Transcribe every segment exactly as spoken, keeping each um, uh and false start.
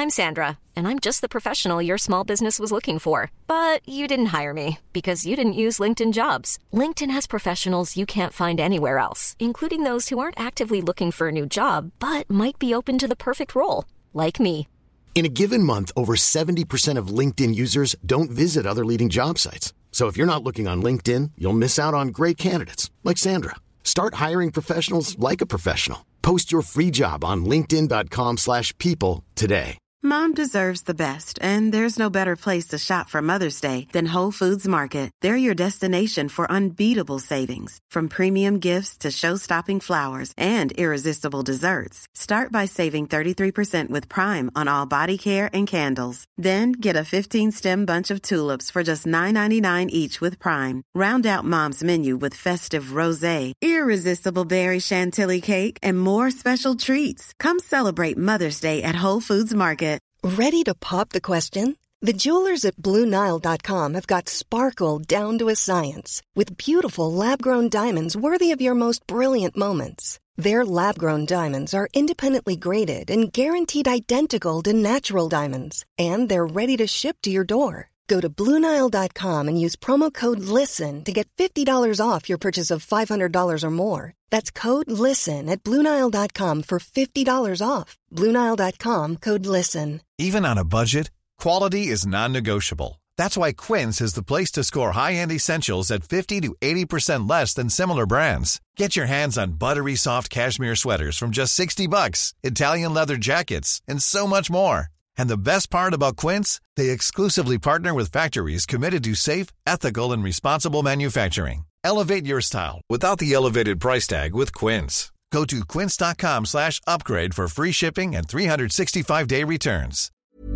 I'm Sandra, and I'm just the professional your small business was looking for. But you didn't hire me because you didn't use LinkedIn Jobs. LinkedIn has professionals you can't find anywhere else, including those who aren't actively looking for a new job, but might be open to the perfect role, like me. In a given month, over seventy percent of LinkedIn users don't visit other leading job sites. So if you're not looking on LinkedIn, you'll miss out on great candidates like Sandra. Start hiring professionals like a professional. Post your free job on linkedin dot com slash people today. Mom deserves the best, and there's no better place to shop for Mother's Day than Whole Foods Market. They're your destination for unbeatable savings, from premium gifts to show-stopping flowers and irresistible desserts. Start by saving thirty-three percent with Prime on all body care and candles. Then get a fifteen-stem bunch of tulips for just nine ninety-nine each with Prime. Round out Mom's menu with festive rosé, irresistible berry chantilly cake, and more special treats. Come celebrate Mother's Day at Whole Foods Market. Ready to pop the question? The jewelers at Blue Nile dot com have got sparkle down to a science with beautiful lab-grown diamonds worthy of your most brilliant moments. Their lab-grown diamonds are independently graded and guaranteed identical to natural diamonds, and they're ready to ship to your door. Go to Blue Nile dot com and use promo code LISTEN to get fifty dollars off your purchase of five hundred dollars or more. That's code LISTEN at Blue Nile dot com for fifty dollars off. Blue Nile dot com, code LISTEN. Even on a budget, quality is non-negotiable. That's why Quince is the place to score high-end essentials at fifty to eighty percent less than similar brands. Get your hands on buttery soft cashmere sweaters from just sixty bucks, Italian leather jackets, and so much more. And the best part about Quince, they exclusively partner with factories committed to safe, ethical, and responsible manufacturing. Elevate your style without the elevated price tag with Quince. Go to quince dot com slash upgrade for free shipping and three sixty-five day returns.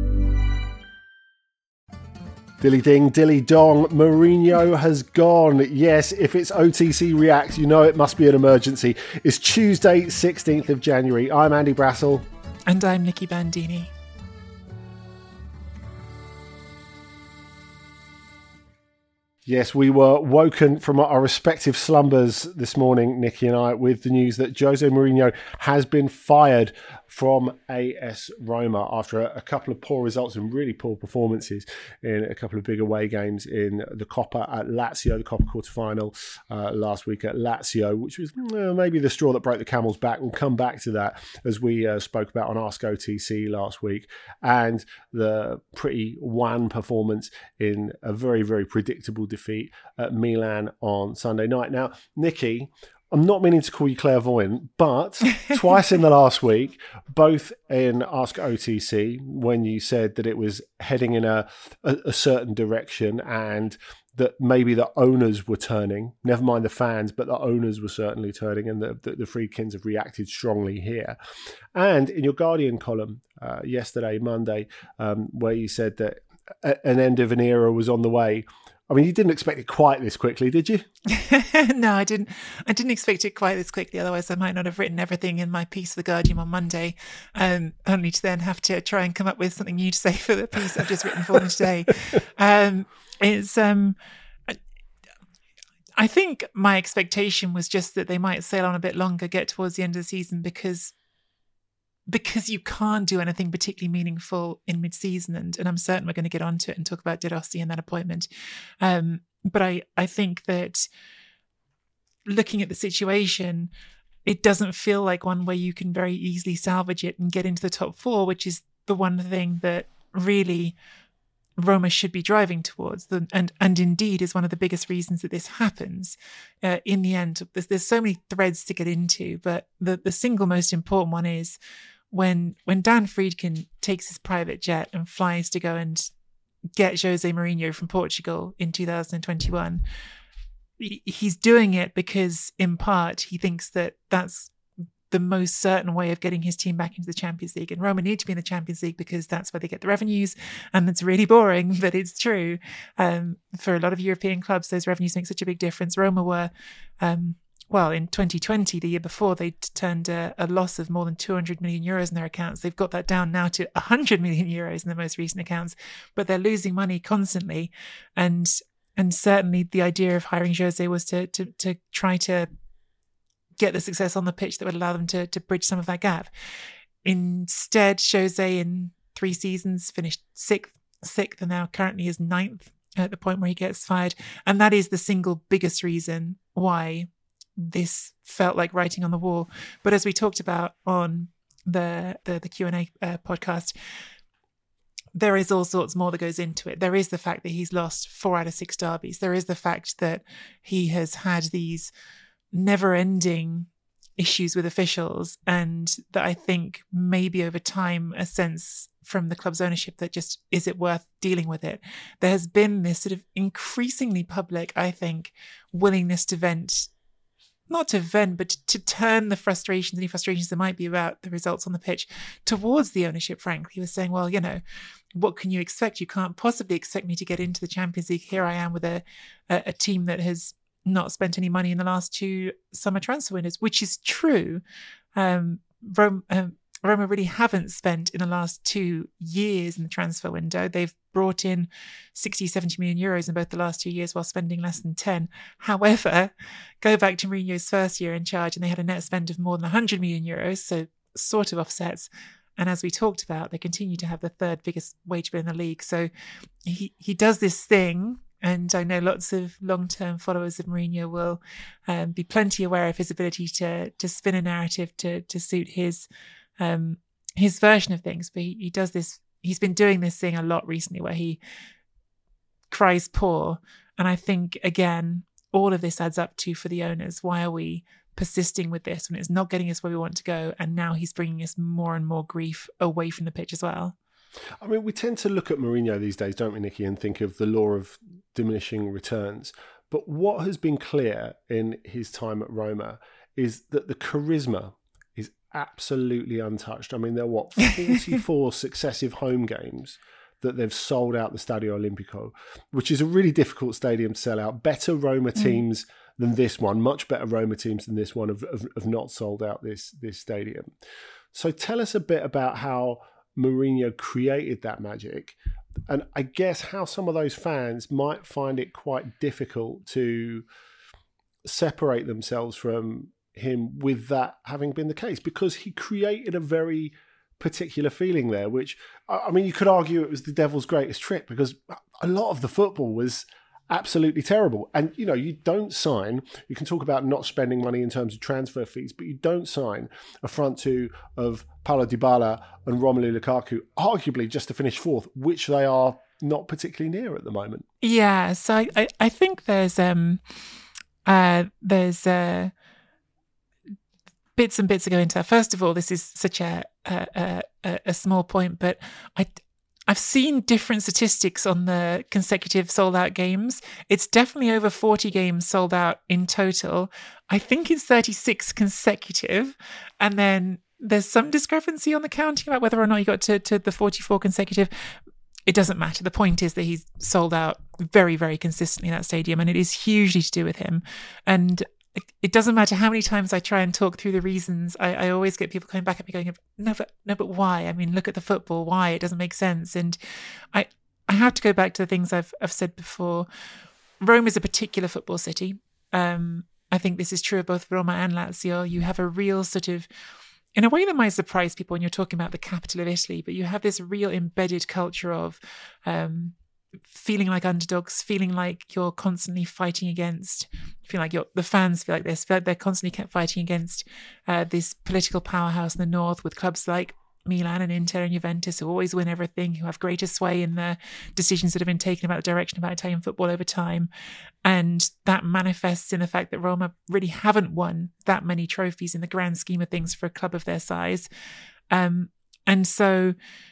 Dilly ding, dilly dong, Mourinho has gone. Yes, if it's O T C Reacts, you know it must be an emergency. It's Tuesday, sixteenth of January. I'm Andy Brassel. And I'm Nikki Bandini. Yes, we were woken from our respective slumbers this morning, Nikki and I, with the news that Jose Mourinho has been fired from A S Roma after a, a couple of poor results and really poor performances in a couple of big away games in the Coppa at Lazio, the Coppa quarter-final uh, last week at Lazio, which was uh, maybe the straw that broke the camel's back. We'll come back to that as we uh, spoke about on Ask O T C last week, and the pretty wan performance in a very, very predictable defeat at Milan on Sunday night. Now, Nikki, I'm not meaning to call you clairvoyant, but twice in the last week, both in Ask O T C, when you said that it was heading in a, a, a certain direction and that maybe the owners were turning, never mind the fans, but the owners were certainly turning, and the, the, the Friedkins have reacted strongly here. And in your Guardian column uh, yesterday, Monday, um, where you said that a, an end of an era was on the way, I mean, you didn't expect it quite this quickly, did you? No, I didn't. I didn't expect it quite this quickly. Otherwise, I might not have written everything in my piece for The Guardian on Monday, um, only to then have to try and come up with something new to say for the piece I've just written for them today. Um, it's. Um, I think my expectation was just that they might sail on a bit longer, get towards the end of the season, because because you can't do anything particularly meaningful in mid-season. And, and I'm certain we're going to get onto it and talk about De Rossi and that appointment. Um, but I, I think that looking at the situation, it doesn't feel like one where you can very easily salvage it and get into the top four, which is the one thing that really Roma should be driving towards, the, and and indeed is one of the biggest reasons that this happens. Uh, in the end, there's, there's so many threads to get into, but the, the single most important one is when when Dan Friedkin takes his private jet and flies to go and get Jose Mourinho from Portugal in two thousand twenty-one, he's doing it because, in part, he thinks that that's the most certain way of getting his team back into the Champions League. And Roma need to be in the Champions League because that's where they get the revenues. And it's really boring, but it's true. Um, for a lot of European clubs, those revenues make such a big difference. Roma were, um, well, in twenty twenty, the year before, they turned a, a loss of more than two hundred million euros in their accounts. They've got that down now to one hundred million euros in the most recent accounts, but they're losing money constantly. And and certainly the idea of hiring Jose was to to to try to get the success on the pitch that would allow them to to bridge some of that gap. Instead, Jose in three seasons, finished sixth, sixth, and now currently is ninth at the point where he gets fired. And that is the single biggest reason why this felt like writing on the wall. But as we talked about on the the, the Q and A uh, podcast, there is all sorts more that goes into it. There is the fact that he's lost four out of six derbies. There is the fact that he has had these never-ending issues with officials, and that I think maybe over time a sense from the club's ownership that just, is it worth dealing with it? There has been this sort of increasingly public, I think, willingness to vent, not to vent, but to, to turn the frustrations, any frustrations there might be about the results on the pitch, towards the ownership, frankly. He was saying, well, you know, what can you expect? You can't possibly expect me to get into the Champions League. Here I am with a, a, a team that has not spent any money in the last two summer transfer windows, which is true. Um, Rome, um, Roma really haven't spent in the last two years in the transfer window. They've brought in sixty, seventy million euros in both the last two years while spending less than ten. However, go back to Mourinho's first year in charge and they had a net spend of more than one hundred million euros, so sort of offsets. And as we talked about, they continue to have the third biggest wage bill in the league. So he, he does this thing, and I know lots of long-term followers of Mourinho will um, be plenty aware of his ability to to spin a narrative to to suit his um, his version of things. But he, he does this, he's been doing this thing a lot recently where he cries poor. And I think, again, all of this adds up to, for the owners, why are we persisting with this when it's not getting us where we want to go? And now he's bringing us more and more grief away from the pitch as well. I mean, we tend to look at Mourinho these days, don't we, Nikki, and think of the law of diminishing returns. But what has been clear in his time at Roma is that the charisma is absolutely untouched. I mean, there are, what, forty-four successive home games that they've sold out the Stadio Olimpico, which is a really difficult stadium to sell out. Better Roma teams mm. than this one, much better Roma teams than this one have, have, have not sold out this, this stadium. So tell us a bit about how Mourinho created that magic, and I guess how some of those fans might find it quite difficult to separate themselves from him with that having been the case, because he created a very particular feeling there, which, I mean, you could argue it was the devil's greatest trick, because a lot of the football was absolutely terrible. And, you know, you don't sign, you can talk about not spending money in terms of transfer fees, but you don't sign a front two of Paulo Dybala and Romelu Lukaku, arguably just to finish fourth, which they are not particularly near at the moment. Yeah, so I, I, I think there's um uh there's uh bits and bits that go into that. First of all, this is such a a, a, a small point, but I I've seen different statistics on the consecutive sold-out games. It's definitely over forty games sold out in total. I think it's thirty-six consecutive. And then there's some discrepancy on the counting about whether or not he got to, to the forty-four consecutive. It doesn't matter. The point is that he's sold out very, very consistently in that stadium, and it is hugely to do with him. And it doesn't matter how many times I try and talk through the reasons. I, I always get people coming back at me going, no, but no, but why? I mean, look at the football. Why? It doesn't make sense. And I, I have to go back to the things I've, I've said before. Rome is a particular football city. Um, I think this is true of both Roma and Lazio. You have a real sort of, in a way that might surprise people when you're talking about the capital of Italy, but you have this real embedded culture of um, feeling like underdogs, feeling like you're constantly fighting against, feel like you're, the fans feel like this, feel like they're constantly kept fighting against uh, this political powerhouse in the north, with clubs like Milan and Inter and Juventus who always win everything, who have greater sway in the decisions that have been taken about the direction of Italian football over time. And that manifests in the fact that Roma really haven't won that many trophies in the grand scheme of things for a club of their size. Um, and so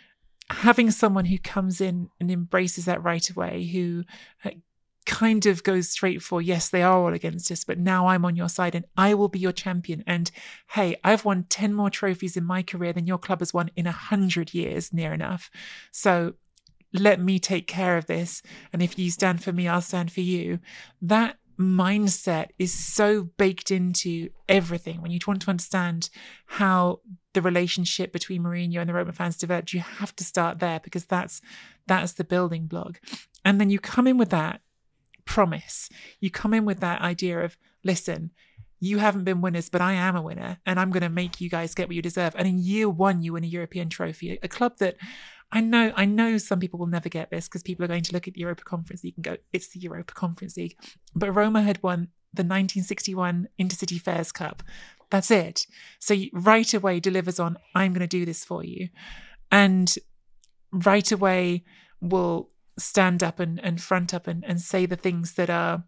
having someone who comes in and embraces that right away, who uh, kind of goes straight for, yes, they are all against us, but now I'm on your side and I will be your champion. And hey, I've won ten more trophies in my career than your club has won in a hundred years, near enough. So let me take care of this. And if you stand for me, I'll stand for you. That mindset is so baked into everything. When you want to understand how the relationship between Mourinho and the Roma fans developed, you have to start there, because that's that's the building block. And then you come in with that promise. You come in with that idea of, listen, you haven't been winners, but I am a winner, and I'm going to make you guys get what you deserve. And in year one, you win a European trophy, a club that I know, I know some people will never get this because people are going to look at the Europa Conference League and go, it's the Europa Conference League. But Roma had won the nineteen sixty-one Intercity Fairs Cup. That's it. So right away delivers on, I'm going to do this for you. And right away will stand up and, and front up and, and say the things that are,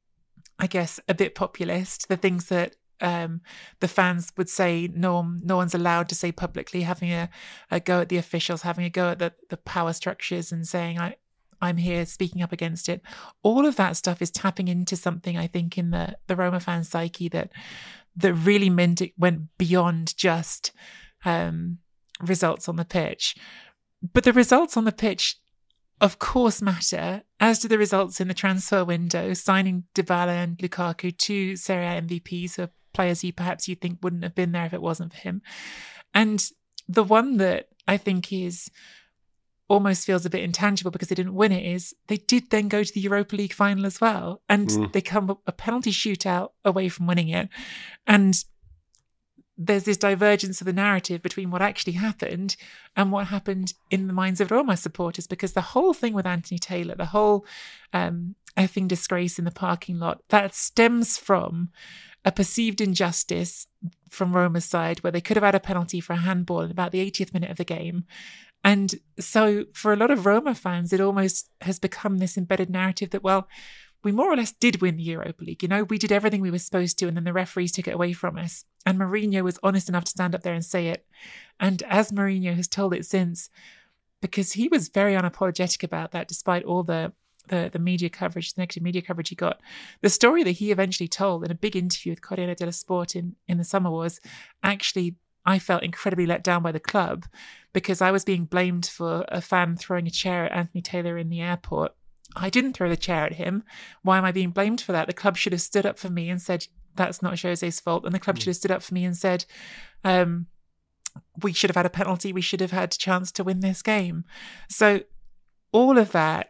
I guess, a bit populist, the things that Um, the fans would say no, no one's allowed to say publicly, having a, a go at the officials, having a go at the, the power structures and saying, I, I'm here speaking up against it. All of that stuff is tapping into something, I think, in the, the Roma fan psyche that that really meant it went beyond just um, results on the pitch. But the results on the pitch, of course, matter, as do the results in the transfer window, signing Dybala and Lukaku, two Serie A M V Ps, who are players you perhaps you think wouldn't have been there if it wasn't for him. And the one that I think is almost feels a bit intangible because they didn't win it is they did then go to the Europa League final as well. And mm. they come a penalty shootout away from winning it. And there's this divergence of the narrative between what actually happened and what happened in the minds of Roma supporters, because the whole thing with Anthony Taylor, the whole um, effing disgrace in the parking lot, that stems from a perceived injustice from Roma's side where they could have had a penalty for a handball in about the eightieth minute of the game. And so for a lot of Roma fans, it almost has become this embedded narrative that, well, we more or less did win the Europa League. You know, we did everything we were supposed to, and then the referees took it away from us. And Mourinho was honest enough to stand up there and say it. And as Mourinho has told it since, because he was very unapologetic about that, despite all the the, the media coverage, the negative media coverage he got. The story that he eventually told in a big interview with Corriere dello Sport in, in the summer was actually, I felt incredibly let down by the club because I was being blamed for a fan throwing a chair at Anthony Taylor in the airport. I didn't throw the chair at him. Why am I being blamed for that? The club should have stood up for me and said, that's not Jose's fault. And the club mm. should have stood up for me and said, um, we should have had a penalty. We should have had a chance to win this game. So all of that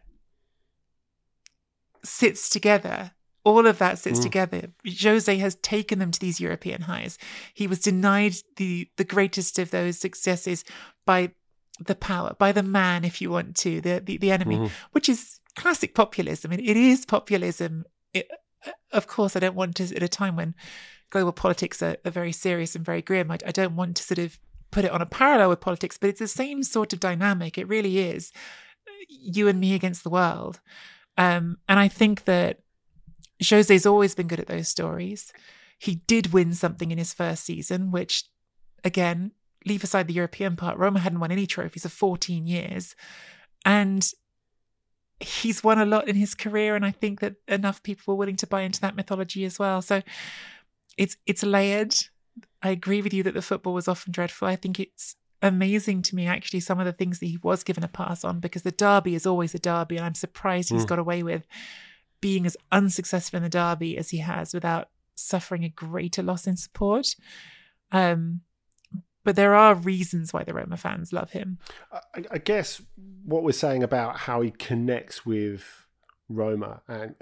sits together. All of that sits mm. together. Jose has taken them to these European highs. He was denied the, the greatest of those successes by the power, by the man, if you want to, the the, the enemy, mm. which is classic populism. It, it is populism. It, of course, I don't want to, at a time when global politics are, are very serious and very grim, I, I don't want to sort of put it on a parallel with politics, but it's the same sort of dynamic. It really is. You and me against the world. Um, and I think that Jose's always been good at those stories. He did win something in his first season, which, again, leave aside the European part, Roma hadn't won any trophies for fourteen years. And he's won a lot in his career, and I think that enough people were willing to buy into that mythology as well. So it's it's layered. I agree with you that the football was often dreadful. I think it's amazing to me, actually, some of the things that he was given a pass on, because the derby is always a derby, and I'm surprised he's mm. got away with being as unsuccessful in the derby as he has without suffering a greater loss in support. Um, but there are reasons why the Roma fans love him. I, I guess what we're saying about how he connects with Roma and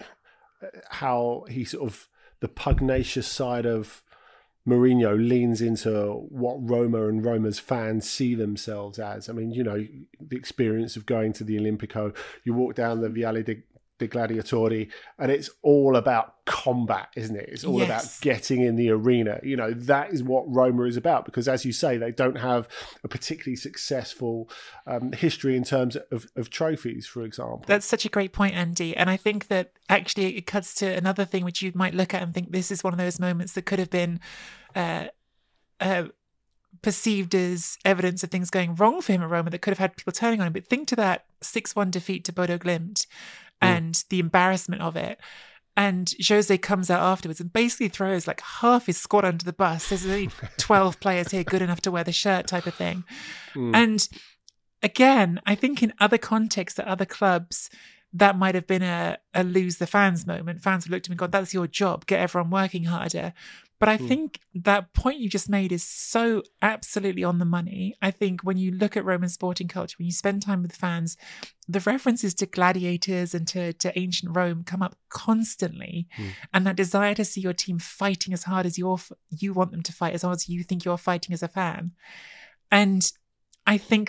how he sort of, the pugnacious side of Mourinho leans into what Roma and Roma's fans see themselves as. I mean, you know, the experience of going to the Olimpico, you walk down the Viale di, di Gladiatori, and it's all about combat, isn't it? It's all yes. about getting in the arena. You know, that is what Roma is about, because as you say, they don't have a particularly successful um, history in terms of, of trophies, for example. That's such a great point, Andy. And I think that actually it cuts to another thing which you might look at and think this is one of those moments that could have been uh, uh, perceived as evidence of things going wrong for him at Roma that could have had people turning on him. But think to that six one defeat to Bodo Glimt and mm. the embarrassment of it. And Jose comes out afterwards and basically throws like half his squad under the bus. There's only twelve players here good enough to wear the shirt, type of thing. Mm. And again, I think in other contexts at other clubs, that might have been a, a lose the fans moment. Fans have looked at him and gone, that's your job, get everyone working harder. But I mm. think that point you just made is so absolutely on the money. I think when you look at Roman sporting culture, when you spend time with fans, the references to gladiators and to, to ancient Rome come up constantly. Mm. And that desire to see your team fighting as hard as you're, you want them to fight, as hard as you think you're fighting as a fan. And I think that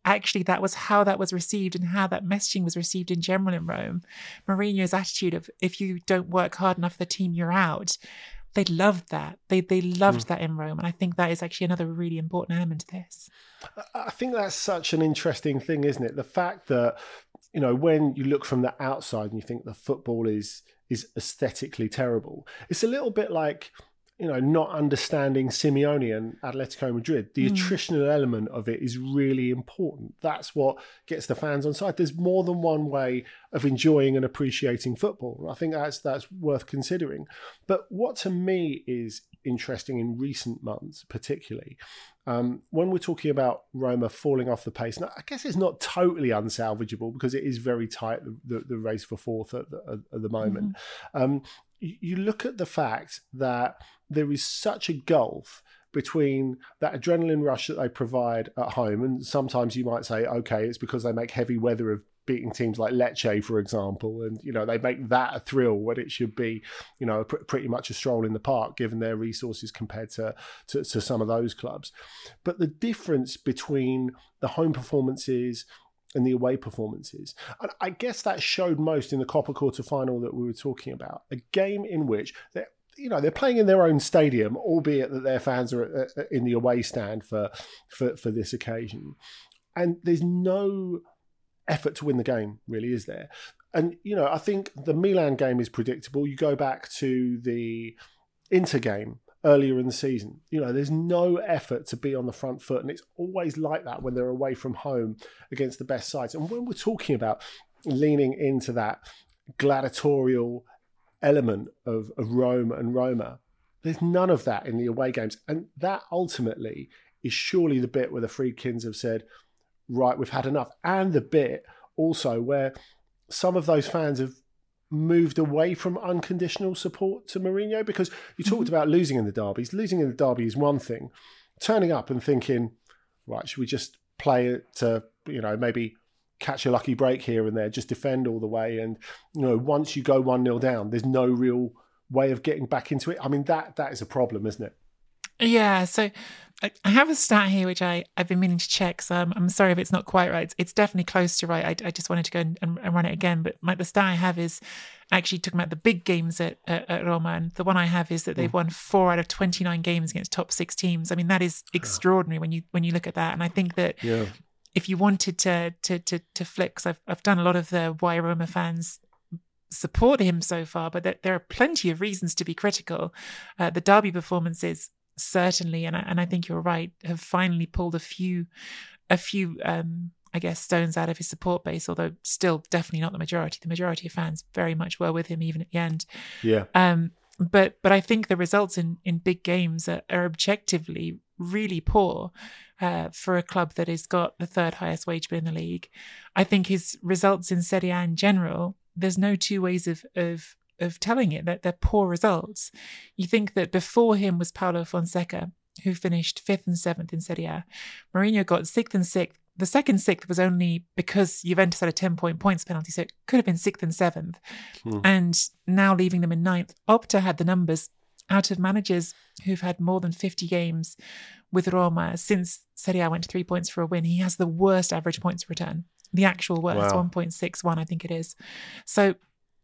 actually that was how that was received and how that messaging was received in general in Rome. Mourinho's attitude of, if you don't work hard enough for the team, you're out. They loved that. They they loved mm. that in Rome. And I think that is actually another really important element to this. I think that's such an interesting thing, isn't it? The fact that, you know, when you look from the outside and you think the football is is aesthetically terrible, it's a little bit like, you know, not understanding Simeone and Atletico Madrid. The mm. attritional element of it is really important. That's what gets the fans on side. There's more than one way of enjoying and appreciating football. I think that's that's worth considering. But what to me is interesting in recent months, particularly, um, when we're talking about Roma falling off the pace, now, I guess it's not totally unsalvageable because it is very tight, the, the, the race for fourth at the, at the moment. Mm. Um, you look at the fact that there is such a gulf between that adrenaline rush that they provide at home, and sometimes you might say, okay, it's because they make heavy weather of beating teams like Lecce, for example, and you know they make that a thrill when it should be, you know, pr- pretty much a stroll in the park given their resources compared to, to to some of those clubs. But the difference between the home performances and the away performances, and I guess that showed most in the Copa quarter-final that we were talking about, a game in which they're, you know, they're playing in their own stadium, albeit that their fans are in the away stand for for, for this occasion, and there's no effort to win the game, really, is there? And, you know, I think the Milan game is predictable. You go back to the Inter game earlier in the season, you know, there's no effort to be on the front foot. And it's always like that when they're away from home against the best sides. And when we're talking about leaning into that gladiatorial element of, of Rome and Roma, there's none of that in the away games. And that ultimately is surely the bit where the Friedkins have said, right, we've had enough. And the bit also where some of those fans have moved away from unconditional support to Mourinho, because you talked mm-hmm. about losing in the derbies. Losing in the derby is one thing. Turning up and thinking, right, should we just play it to, you know, maybe catch a lucky break here and there, just defend all the way. And, you know, once you go one nil down, there's no real way of getting back into it. I mean, that that is a problem, isn't it? Yeah, so I have a stat here which I, I've been meaning to check, so I'm, I'm sorry if it's not quite right. It's, it's definitely close to right. I, I just wanted to go and, and run it again, but my, the stat I have is actually talking about the big games at, at, at Roma, and the one I have is that they've mm. won four out of twenty-nine games against top six teams. I mean, that is extraordinary when you when you look at that, and I think that yeah. if you wanted to to to, to flick, because I've, I've done a lot of the why Roma fans support him so far, but there, there are plenty of reasons to be critical. Uh, the derby performances, certainly, and I, and I think you're right, have finally pulled a few, a few, um, I guess, stones out of his support base, although still definitely not the majority. The majority of fans very much were with him even at the end. Yeah. Um. But but I think the results in, in big games are, are objectively really poor uh, for a club that has got the third highest wage bill in the league. I think his results in Serie A in general, there's no two ways of of of telling it, that they're poor results. You think that before him was Paulo Fonseca, who finished fifth and seventh in Serie A. Mourinho got sixth and sixth. The second sixth was only because Juventus had a ten-point points penalty, so it could have been sixth and seventh. Hmm. And now leaving them in ninth. Opta had the numbers out of managers who've had more than fifty games with Roma since Serie A went to three points for a win. He has the worst average points return, the actual worst, wow. one point six one, I think it is. So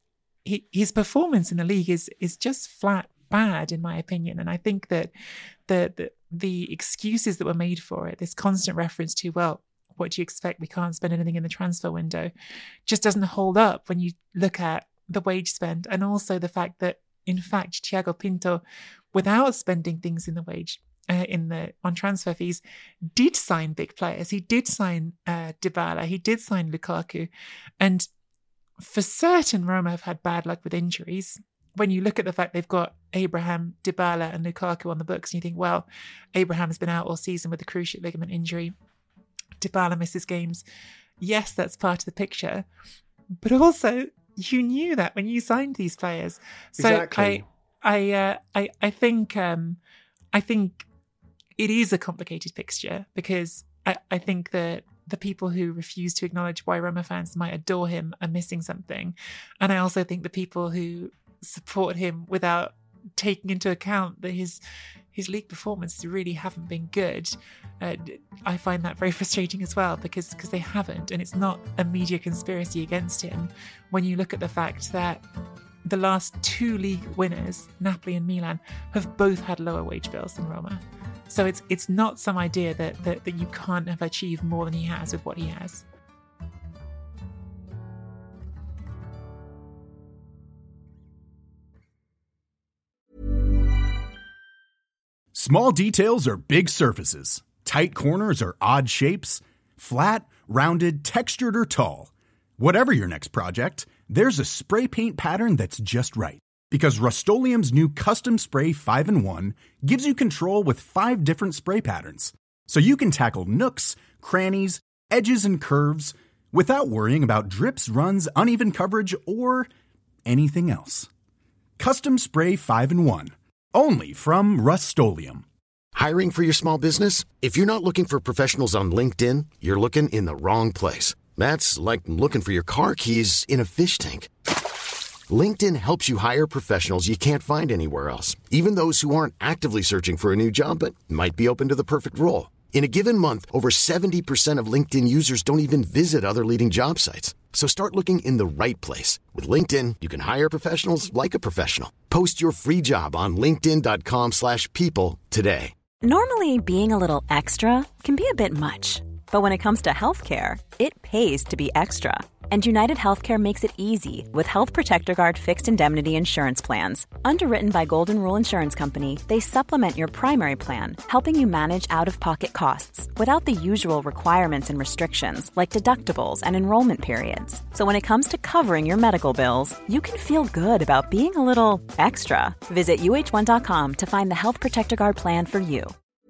he, his performance in the league is is just flat bad, in my opinion. And I think that the, the the excuses that were made for it, this constant reference to, well, what do you expect? We can't spend anything in the transfer window, just doesn't hold up when you look at the wage spend, and also the fact that, in fact, Thiago Pinto, without spending things in the wage, uh, in the on transfer fees, did sign big players. He did sign uh, Dybala, he did sign Lukaku, and for certain, Roma have had bad luck with injuries. When you look at the fact they've got Abraham, Dybala and Lukaku on the books, and you think, well, Abraham's been out all season with a cruciate ligament injury. Dybala misses games. Yes, that's part of the picture. But also, you knew that when you signed these players. So exactly. I I, uh, I, I think um, I think it is a complicated fixture, because I, I think that the people who refuse to acknowledge why Roma fans might adore him are missing something. And I also think the people who support him without taking into account that his his league performances really haven't been good. Uh, I find that very frustrating as well because because they haven't, and it's not a media conspiracy against him when you look at the fact that the last two league winners, Napoli and Milan, have both had lower wage bills than Roma. So it's it's not some idea that that, that you can't have achieved more than he has with what he has. Small details are big surfaces. Tight corners are odd shapes. Flat, rounded, textured, or tall. Whatever your next project, there's a spray paint pattern that's just right. Because Rust-Oleum's new Custom Spray five in one gives you control with five different spray patterns. So you can tackle nooks, crannies, edges, and curves without worrying about drips, runs, uneven coverage, or anything else. Custom Spray five in one. Only from Rust-Oleum. Hiring for your small business? If you're not looking for professionals on LinkedIn, you're looking in the wrong place. That's like looking for your car keys in a fish tank. LinkedIn helps you hire professionals you can't find anywhere else, even those who aren't actively searching for a new job but might be open to the perfect role. In a given month, over seventy percent of LinkedIn users don't even visit other leading job sites. So start looking in the right place. With LinkedIn, you can hire professionals like a professional. Post your free job on linkedin.com slash people today. Normally, being a little extra can be a bit much. But when it comes to healthcare, it pays to be extra. And United Healthcare makes it easy with Health Protector Guard fixed indemnity insurance plans. Underwritten by Golden Rule Insurance Company, they supplement your primary plan, helping you manage out-of-pocket costs without the usual requirements and restrictions like deductibles and enrollment periods. So when it comes to covering your medical bills, you can feel good about being a little extra. Visit U H one dot com to find the Health Protector Guard plan for you.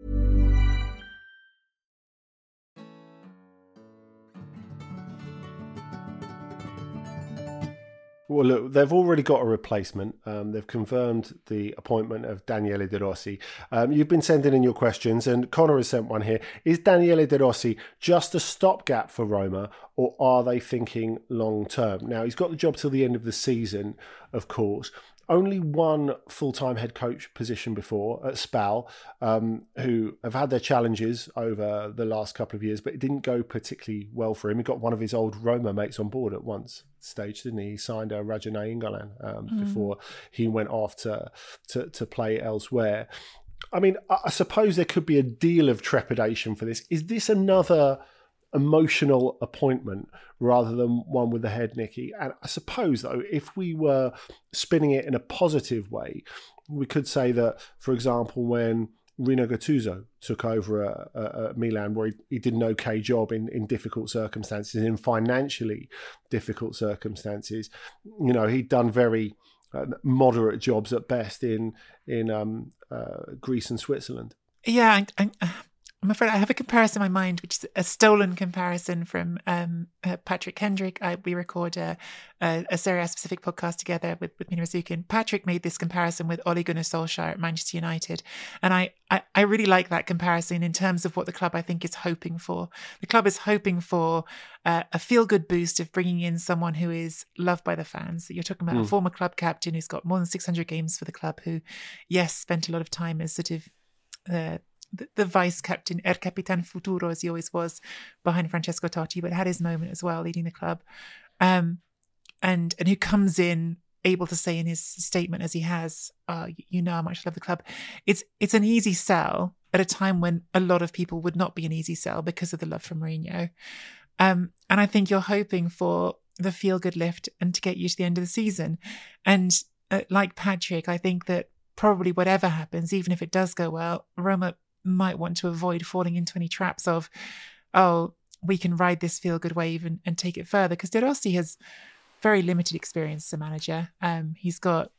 Well, look, they've already got a replacement. Um, they've confirmed the appointment of Daniele De Rossi. Um, you've been sending in your questions, and Connor has sent one here. Is Daniele De Rossi just a stopgap for Roma, or are they thinking long term? Now, he's got the job till the end of the season, of course. Only one full-time head coach position before at Spal, um, who have had their challenges over the last couple of years, but it didn't go particularly well for him. He got one of his old Roma mates on board at one stage, didn't he? He signed a Rajane Ingolan um, mm. before he went off to, to, to play elsewhere. I mean, I suppose there could be a deal of trepidation for this. Is this another emotional appointment rather than one with the head, Nicky? And I suppose, though, if we were spinning it in a positive way, we could say that, for example, when Rino Gattuso took over at Milan, where he, he did an okay job in, in difficult circumstances, in financially difficult circumstances, you know, he'd done very uh, moderate jobs at best in in um, uh, Greece and Switzerland. Yeah, I, I, I'm afraid I have a comparison in my mind, which is a stolen comparison from um, uh, Patrick Kendrick. I, we record a, a, a Serie A specific podcast together with, with Mina Razukin. Patrick made this comparison with Ole Gunnar Solskjaer at Manchester United. And I, I, I really like that comparison in terms of what the club, I think, is hoping for. The club is hoping for uh, a feel-good boost of bringing in someone who is loved by the fans. You're talking about mm. a former club captain who's got more than six hundred games for the club, who, yes, spent a lot of time as sort of uh, The, the vice captain, Er Capitan Futuro, as he always was, behind Francesco Totti, but had his moment as well, leading the club. Um, and and who comes in able to say in his statement, as he has, uh, you know how much I love the club. It's it's an easy sell at a time when a lot of people would not be an easy sell because of the love from Mourinho. Um, and I think you're hoping for the feel-good lift and to get you to the end of the season. And uh, like Patrick, I think that probably whatever happens, even if it does go well, Roma might want to avoid falling into any traps of, oh, we can ride this feel-good wave and, and take it further. Because De Rossi has very limited experience as a manager. Um, he's got,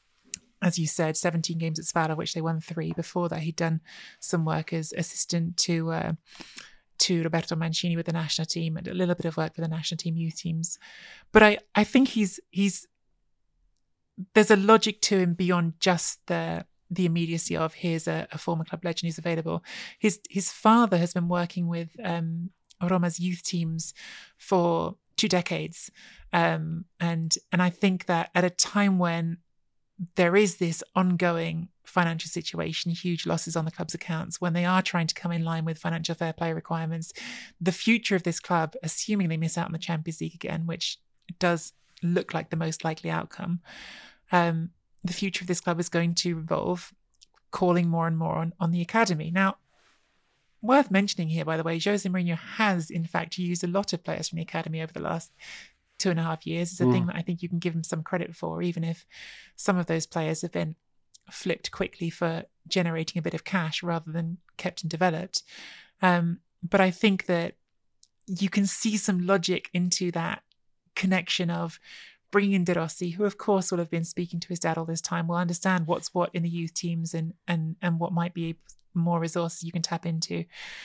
as you said, seventeen games at Spal, which they won three. Before that, he'd done some work as assistant to uh, to Roberto Mancini with the national team and a little bit of work with the national team youth teams. But I, I think he's he's there's a logic to him beyond just the the immediacy of here's a, a former club legend who's available. His his father has been working with um, Roma's youth teams for two decades. Um, and and I think that at a time when there is this ongoing financial situation, huge losses on the club's accounts, when they are trying to come in line with financial fair play requirements, the future of this club, assuming they miss out on the Champions League again, which does look like the most likely outcome, um, the future of this club is going to revolve calling more and more on, on the academy. Now, worth mentioning here, by the way, Jose Mourinho has, in fact, used a lot of players from the academy over the last two and a half years. It's a mm. thing that I think you can give him some credit for, even if some of those players have been flipped quickly for generating a bit of cash rather than kept and developed. Um, but I think that you can see some logic into that connection of bringing in De Rossi, who of course will have been speaking to his dad all this time, will understand what's what in the youth teams and and and what might be more resources you can tap into.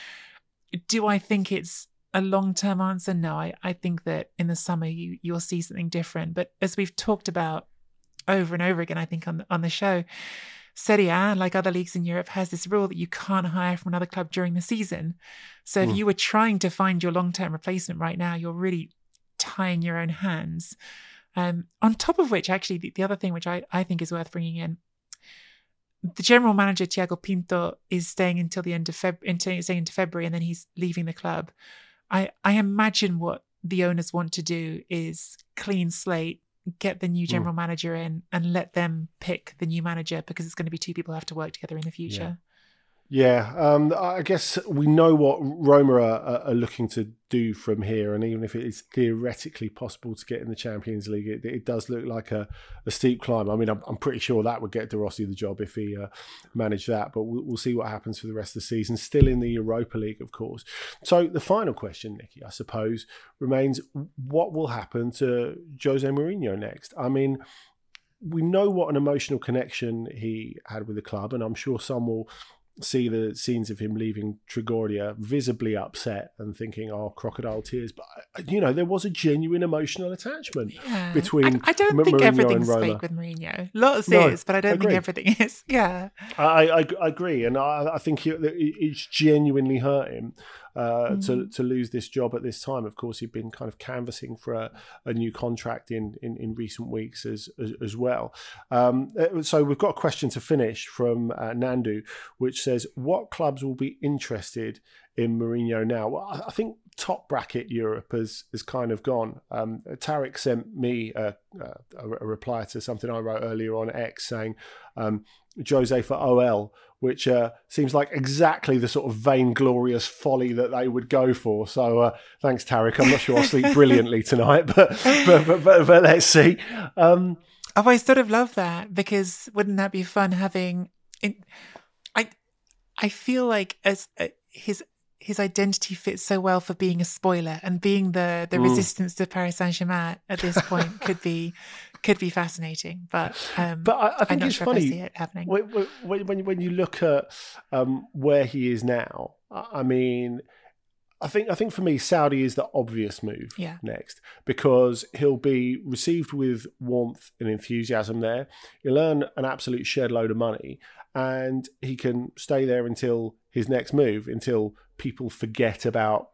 Do I think it's a long-term answer? No, I, I think that in the summer you you'll see something different. But as we've talked about over and over again, I think on the, on the show, Serie A, like other leagues in Europe, has this rule that you can't hire from another club during the season. So if mm. you were trying to find your long-term replacement right now, you're really tying your own hands. Um, on top of which, actually, the, the other thing which I, I think is worth bringing in, the general manager, Thiago Pinto, is staying until the end of Feb- staying into February, and then he's leaving the club. I, I imagine what the owners want to do is clean slate, get the new general mm. manager in and let them pick the new manager, because it's going to be two people who have to work together in the future. Yeah, yeah um, I guess we know what Roma are, are looking to do from here, and even if it is theoretically possible to get in the Champions League, it, it does look like a, a steep climb. I mean, I'm, I'm pretty sure that would get De Rossi the job if he uh, managed that, but we'll, we'll see what happens for the rest of the season. Still in the Europa League, of course. So the final question, Nicky, I suppose, remains: what will happen to Jose Mourinho next? I mean, we know what an emotional connection he had with the club, and I'm sure some will see the scenes of him leaving Trigoria visibly upset and thinking, oh, crocodile tears. But, you know, there was a genuine emotional attachment yeah. between I, I don't M- think Mourinho everything's and Roma. fake with Mourinho. Lots no, is, but I don't I think everything is. Yeah. I, I, I agree. And I, I think it, it's genuinely hurt him uh, mm. to, to lose this job at this time. Of course, he'd been kind of canvassing for a, a new contract in, in, in recent weeks as, as, as well. Um, so we've got a question to finish from uh, Nandu, which says, what clubs will be interested in Mourinho now? Well, I think top bracket Europe has, has kind of gone. Um, Tarek sent me a, a, a reply to something I wrote earlier on X saying um, Jose for O L, which uh, seems like exactly the sort of vainglorious folly that they would go for. So uh, thanks, Tarek. I'm not sure I'll sleep brilliantly tonight, but but, but, but, but let's see. Um, oh, I sort of love that, because wouldn't that be fun having... In, I I feel like as uh, his his identity fits so well for being a spoiler, and being the the mm. resistance to Paris Saint-Germain at this point could be could be fascinating. But um, but I, I think I'm not it's sure funny if I see it happening. when when when you look at um, where he is now. I mean, I think I think for me, Saudi is the obvious move yeah. next, because he'll be received with warmth and enthusiasm there. He'll earn an absolute shed load of money, and he can stay there until his next move, until people forget about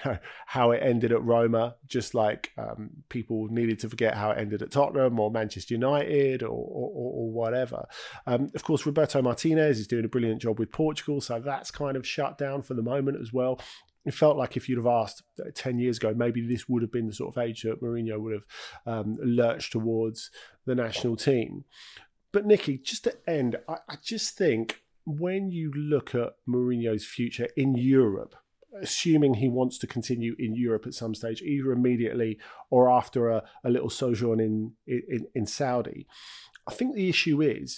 how it ended at Roma, just like um, people needed to forget how it ended at Tottenham or Manchester United or, or, or whatever. Um, of course, Roberto Martinez is doing a brilliant job with Portugal, so that's kind of shut down for the moment as well. It felt like if you'd have asked ten years ago, maybe this would have been the sort of age that Mourinho would have um, lurched towards the national team. But Nicky, just to end, I, I just think when you look at Mourinho's future in Europe, assuming he wants to continue in Europe at some stage, either immediately or after a, a little sojourn in, in, in Saudi, I think the issue is,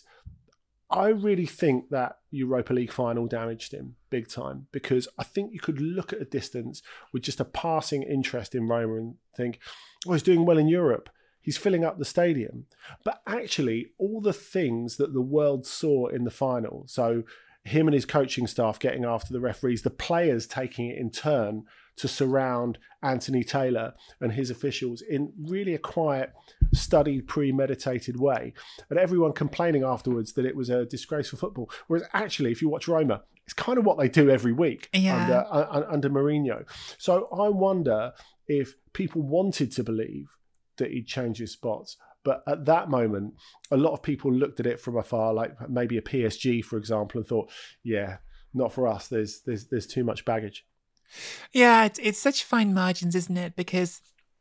I really think that Europa League final damaged him big time, because I think you could look at a distance with just a passing interest in Roma and think, oh, he's doing well in Europe. He's filling up the stadium. But actually, all the things that the world saw in the final, so him and his coaching staff getting after the referees, the players taking it in turn to surround Anthony Taylor and his officials in really a quiet, studied, premeditated way, and everyone complaining afterwards that it was a disgrace for football. Whereas actually, if you watch Roma, it's kind of what they do every week yeah. under, uh, under Mourinho. So I wonder if people wanted to believe that he'd change his spots. But at that moment, a lot of people looked at it from afar, like maybe a P S G, for example, and thought, yeah, not for us. There's there's there's too much baggage. Yeah, it's, it's such fine margins, isn't it? Because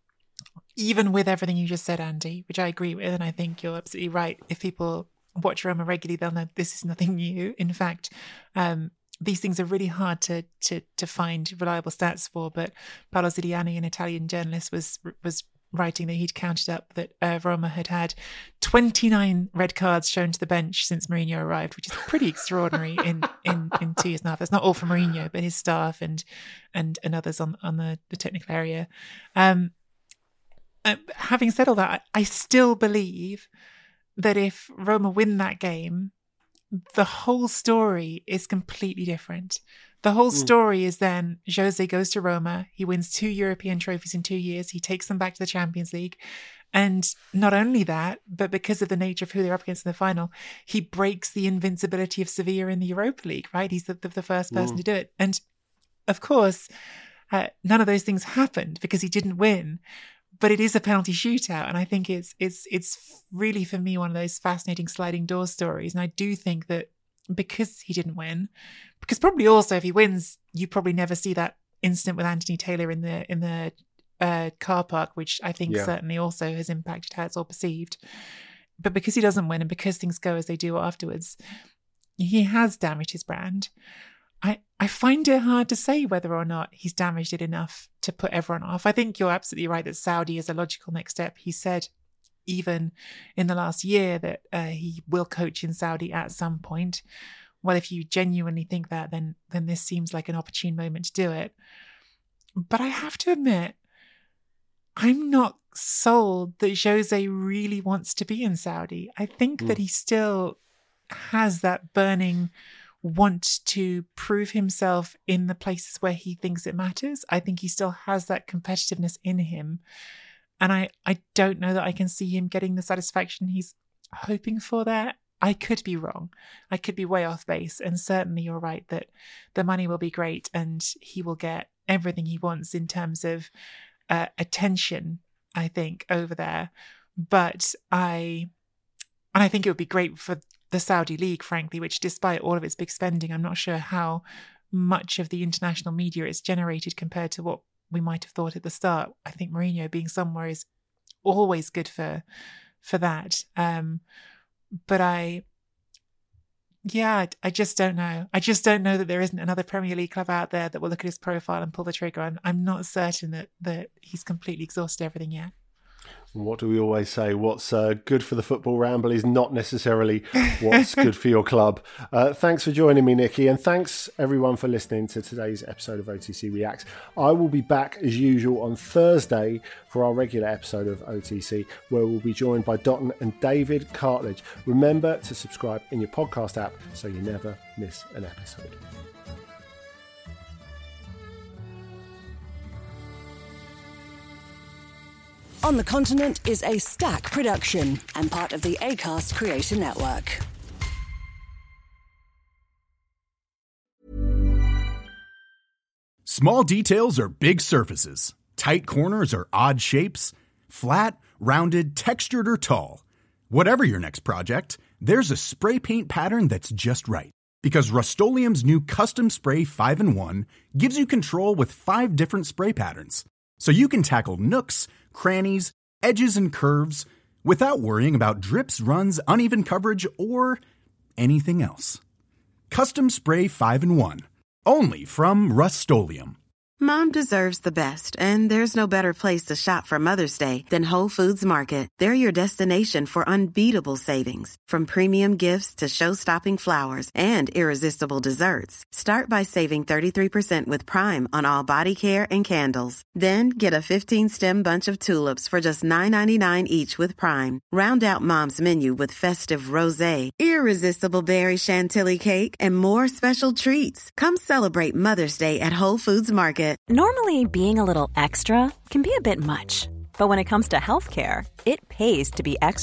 even with everything you just said, Andy, which I agree with, and I think you're absolutely right, if people watch Roma regularly, they'll know this is nothing new. In fact, um, these things are really hard to to to find reliable stats for. But Paolo Zidiani, an Italian journalist, was was writing that he'd counted up that uh, Roma had had twenty-nine red cards shown to the bench since Mourinho arrived, which is pretty extraordinary in, in, in two years and a half. That's not all from Mourinho, but his staff and and and others on on the, the technical area. Um, uh, having said all that, I, I still believe that if Roma win that game, the whole story is completely different. The whole story is then Jose goes to Roma. He wins two European trophies in two years. He takes them back to the Champions League. And not only that, but because of the nature of who they're up against in the final, he breaks the invincibility of Sevilla in the Europa League, right? He's the, the, the first person mm. to do it. And of course, uh, none of those things happened because he didn't win. But it is a penalty shootout. And I think it's it's it's really, for me, one of those fascinating sliding door stories. And I do think that because he didn't win, because probably also if he wins, you probably never see that incident with Anthony Taylor in the in the uh, car park, which I think yeah. certainly also has impacted how it's all perceived. But because he doesn't win and because things go as they do afterwards, he has damaged his brand. I, I find it hard to say whether or not he's damaged it enough to put everyone off. I think you're absolutely right that Saudi is a logical next step. He said even in the last year that uh, he will coach in Saudi at some point. Well, if you genuinely think that, then then this seems like an opportune moment to do it. But I have to admit, I'm not sold that Jose really wants to be in Saudi. I think mm. that he still has that burning want to prove himself in the places where he thinks it matters. I think he still has that competitiveness in him. And I, I don't know that I can see him getting the satisfaction he's hoping for there. I could be wrong. I could be way off base. And certainly you're right that the money will be great and he will get everything he wants in terms of uh, attention, I think, over there. But I, and I think it would be great for the Saudi League, frankly, which despite all of its big spending, I'm not sure how much of the international media it's generated compared to what we might have thought at the start. I think Mourinho being somewhere is always good for for that. Um, but I, yeah, I just don't know. I just don't know that there isn't another Premier League club out there that will look at his profile and pull the trigger. I'm, I'm not certain that that he's completely exhausted everything yet. What do we always say? What's uh, good for the Football Ramble is not necessarily what's good for your club. Uh, thanks for joining me, Nikki, and thanks everyone for listening to today's episode of O T C Reacts. I will be back as usual on Thursday for our regular episode of O T C, where we'll be joined by Dotun and David Cartledge. Remember to subscribe in your podcast app so you never miss an episode. On the Continent is a Stack production and part of the Acast Creator Network. Small details are big surfaces. Tight corners are odd shapes. Flat, rounded, textured, or tall. Whatever your next project, there's a spray paint pattern that's just right. Because Rust-Oleum's new Custom Spray five in one gives you control with five different spray patterns. So you can tackle nooks, crannies, edges, and curves without worrying about drips, runs, uneven coverage, or anything else. Custom Spray five in one. Only from Rust-Oleum. Mom deserves the best, and there's no better place to shop for Mother's Day than Whole Foods Market. They're your destination for unbeatable savings, from premium gifts to show-stopping flowers and irresistible desserts. Start by saving thirty-three percent with Prime on all body care and candles. Then get a fifteen-stem bunch of tulips for just nine ninety-nine each with Prime. Round out Mom's menu with festive rosé, irresistible berry chantilly cake, and more special treats. Come celebrate Mother's Day at Whole Foods Market. Normally, being a little extra can be a bit much. But when it comes to healthcare, it pays to be extra.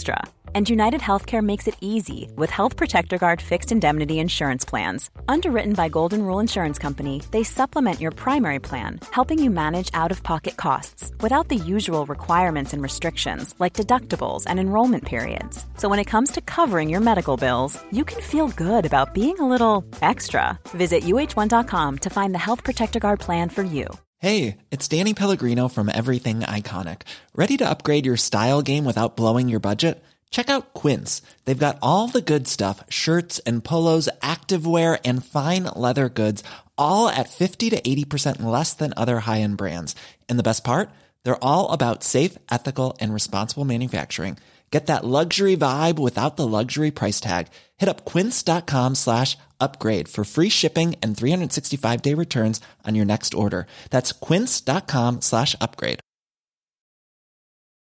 And United Healthcare makes it easy with Health Protector Guard fixed indemnity insurance plans. Underwritten by Golden Rule Insurance Company, they supplement your primary plan, helping you manage out-of-pocket costs without the usual requirements and restrictions like deductibles and enrollment periods. So when it comes to covering your medical bills, you can feel good about being a little extra. Visit U H one dot com to find the Health Protector Guard plan for you. Hey, it's Danny Pellegrino from Everything Iconic. Ready to upgrade your style game without blowing your budget? Check out Quince. They've got all the good stuff, shirts and polos, activewear, and fine leather goods, all at fifty to eighty percent less than other high-end brands. And the best part? They're all about safe, ethical, and responsible manufacturing. Get that luxury vibe without the luxury price tag. Hit up quince.com slash upgrade for free shipping and three sixty-five day returns on your next order. That's quince.com slash upgrade.